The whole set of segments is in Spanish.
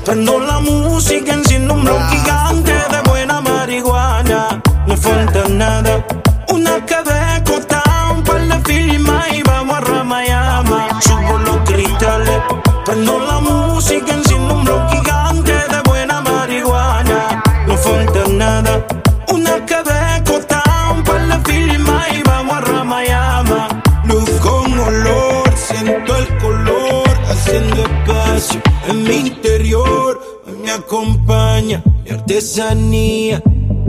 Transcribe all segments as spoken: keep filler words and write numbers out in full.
Prendo la música, enciendo un blog gigante de buena marihuana. No falta nada, una quebeco, un par de filmas y vamos a Ramayama. Subo los cristales, prendo la música, enciendo un blog gigante de buena marihuana. No falta nada, una quebeco, un par de filmas y vamos a Ramayama. Luz con olor, siento el color, haciendo espacio en mi interior. Hoy me acompaña mi artesanía,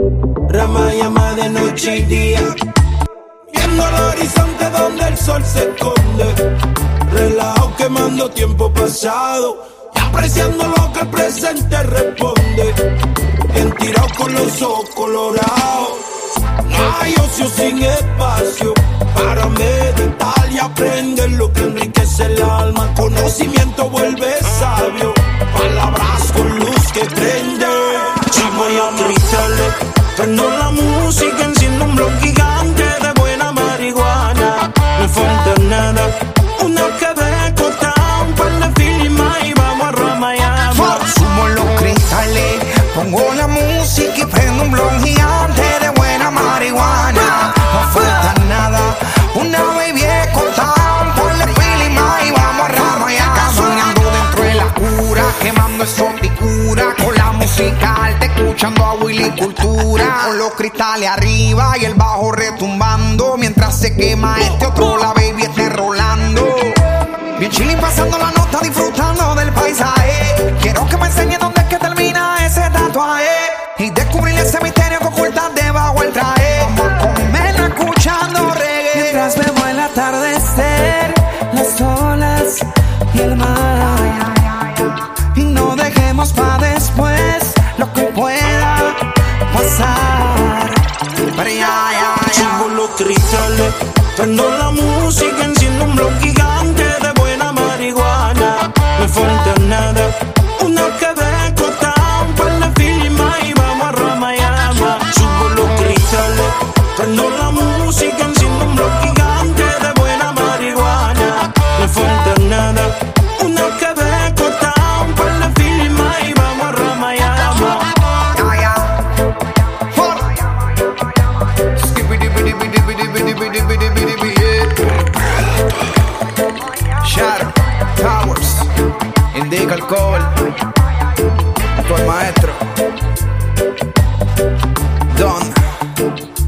Ramayama de noche y día. Viendo el horizonte donde el sol se esconde, relajo quemando tiempo pasado y apreciando lo que el presente responde. Bien tirado con los ojos colorados, no hay ocio sin espacio para meditar y aprender lo que enriquece el alma. Conocimiento vuelve sabio, palabras con luz que prende. Subo los cristales, prendo la música, enciendo un blog gigante de buena marihuana. No falta nada, una quebeco, un par de filmas y vamos a Ramayama. Sumo los cristales, pongo la música y prendo un blog gigante de buena marihuana. No falta nada, una baby escoltada, un par de filmas y vamos a Ramayama. Soñando dentro de la cura, quemando exoticura, con la música alta, escuchando a Willy Cultura. Con los cristales arriba y el bajo retumbando, mientras se quema este otro, la baby esté rolando. Bien chilling, pasando la nota, disfrutando del paisaje. Quiero que me enseñe dónde es que termina ese tatuaje y descubrir ese misterio que oculta debajo el traje. Vamos a comerla escuchando reggae, mientras vemos el atardecer, las olas y el mar. Y no dejemos pa' después lo que pueda pasar. Pero ya, ya, ya. Subo los cristales, prendo la música, enciendo un blog gigante de buena marihuana. No falta nada, una quebeco, un par de filmas y vamos a Ramayama. Subo los cristales, prendo la música, enciendo un blog gigante de buena marihuana. No falta nada, una quebeco, un par de filmas y vamos a Ramayama. Shadow Towers, indica alcohol, tu maestro Don.